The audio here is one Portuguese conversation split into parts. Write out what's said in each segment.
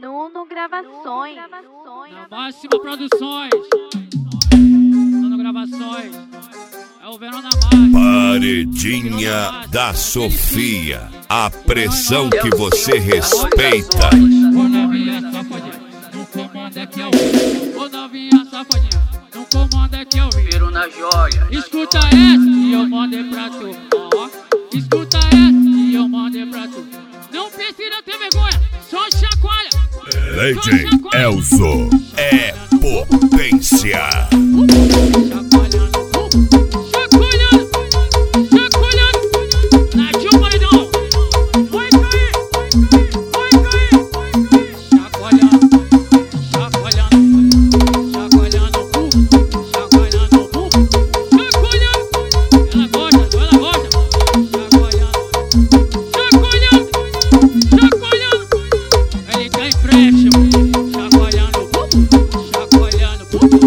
Nuno Gravações. Na Máxima Produções. Nuno Gravações. É o Verão na Máxima. Paredinha da Sofia. A pressão que você respeita. Ô novinha safadinha, não comanda que eu vi. Ô novinha safadinha, não comanda que eu vi. Viro na joia. Escuta essa e eu mandei pra tu. Ó, escuta essa e eu mandei pra tu. Não precisa ter vergonha, só chacoalha. Lady Elzo é potência. Chacoalhando, chacoalhando, chacoalhando. Natinho Paredão. Vai cair, vai cair, vai cair. Chacoalhando, chacoalhando, chacoalhando, chacoalhando, chacoalhando. Ela gosta, chacoalhando, chacoalhando, chacoalhando. Ele quer empréstimo, chacoalhando, chacoalhando.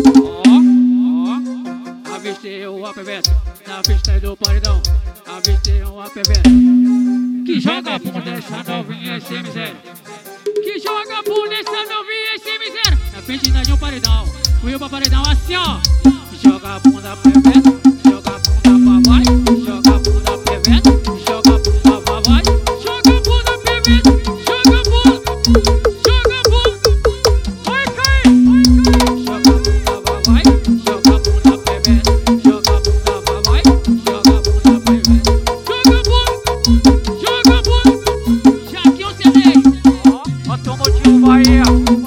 Ó, avistei o APVET na pista do Paredão. Avistei o APVET que joga bunda essa novinha sem miséria. Que joga bunda essa novinha sem miséria. Na frente de um paredão, fui pra paredão assim ó. Joga bunda APVET, joga bunda pra vai, joga bunda APVET, joga bunda pra vai, joga bunda APVET, joga bunda, joga bunda, vai cair, joga bunda pra vai, joga bunda APVET, joga bunda pra vai, joga bunda APVET, joga bunda, Jaquinho CD, Automotivo Bahia.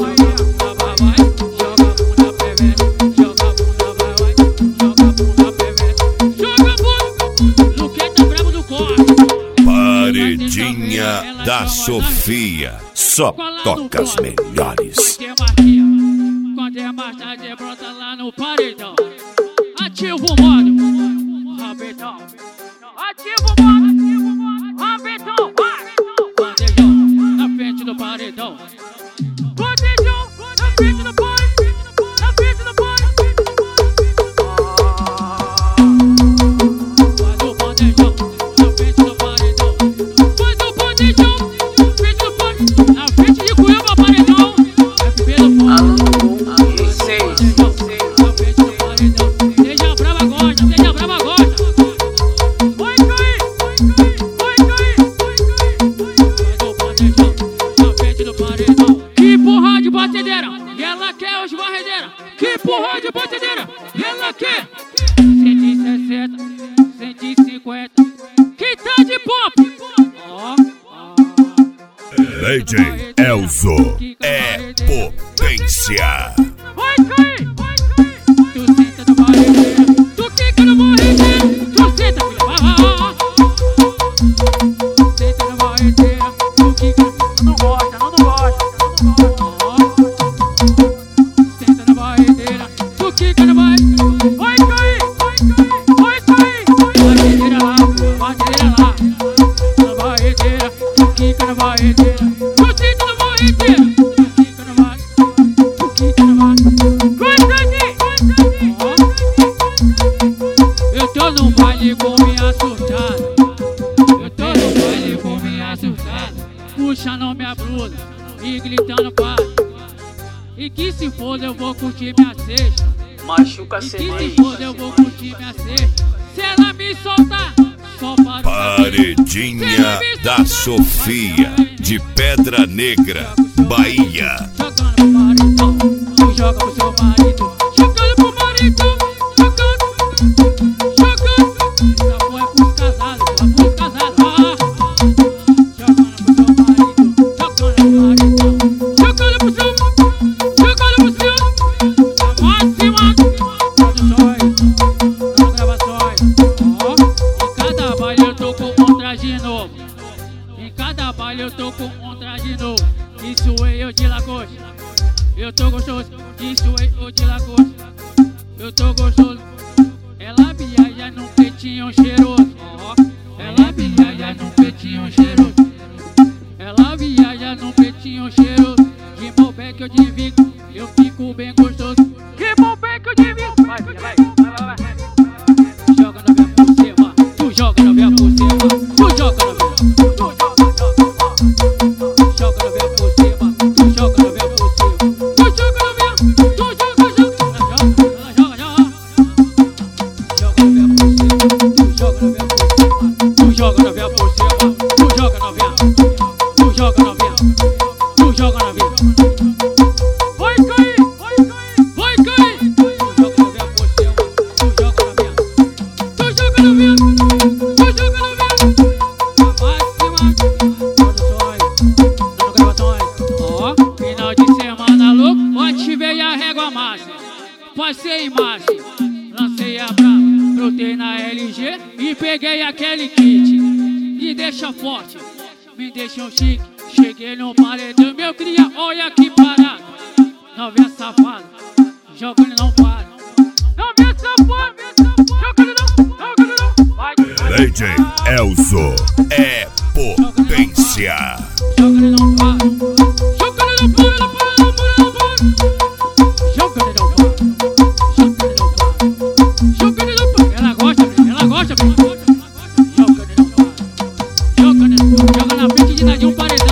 Paredinha da Sofia. Só toca as melhores. Quando é mais tarde, brota lá no paredão. Ativa o modo, rabetão. Ativa o modo, rabetão. Bandejão na frente do paredão. Bandejão na frente do paredão. Na frente do paredão. Faz o bandejão na frente do paredão. Faz o bandejão na frente do paredão. Na frente de Cuiabá, paredão. FB do Alô, Fone. G6. Na frente do paredão. Seja brava gosta, seja brava gosta. Vai cair, vai cair, vai cair. Faz o bandejão na frente do paredão. Que porra de batedeira, e ela quer os barredeiras. Que porra de batedeira, e ela quer 160, 150. Que tá de pop. Ó, Lady Elzo é potência. vai cair, vai cair. Tu senta no barredeira, tu quica no barredeira. Tu senta, filha, senta na barredeira, tu quica. Não gosta, não gosta. Senta na barredeira, tu quica na barredeira. Vai cair, vai cair, vai cair. Barredeira lá, barredeira lá. Na barredeira, tu quica na barredeira. Tu senta na barredeira, tu quica na barredeira. Tu quica na barredeira. Eu tô no baile com minha surtada. Eu tô no baile com minha surtada. Puxando minha blusa e gritando para. E que se for eu vou curtir minha cesta. Machuca E que se semana. for eu vou curtir minha cesta. Se ela me soltar, só para o Paredinha da Sofia. De Pedra Negra, Bahia. jogando pro maridão, tu joga pro seu marido. Jogando pro maridão, jogando. Essa porra é pros casados, é pros casados. Jogando pro seu marido, jogando pro maridão. Jogando pro seu, jogando pro seu. Máxima Produções, Nuno Gravações. Ó, em cada baile eu tô com um traje novo. Em cada baile eu tô com um traje novo. Isso é eu de Lagosta. Eu tô gostoso. Isso é eu de Lagosta. Eu tô gostoso. Ela viaja num peitinho cheiroso. Ela viaja num peitinho cheiroso. Ela viaja num peitinho cheiroso. De Malbec eu divido. Eu fico bem gostoso. De Malbec eu divido. Vai, filha, vai. Joga na minha por cima. Tu joga na minha por cima. Tu joga na minha. Joga na minha por cima. Tu joga joga na vida. Vai cair, vai cair, vai cair. Tu joga na minha posição, tu joga na minha. Tu joga na minha, tu joga na minha. Máxima, produções, dando gravações. Ó, final de semana louco, onde veio a régua máxima. Passei em marcha, lancei a brava, brotei na LG e peguei aquele kit. Me deixa forte, me deixa um chique. Cheguei no paredão, meu cria, olha que parada. Novinha safada, joga ele não para. Novinha safada, joga ele não, vai. DJ Elzo é potência. Joga ele não para, joga ele não para, não para, não para, não para. Joga ele não para, joga ele não para, joga ele não para. Ela gosta, ela gosta, joga ele não para, joga ele não para. Joga na frente de um paredão.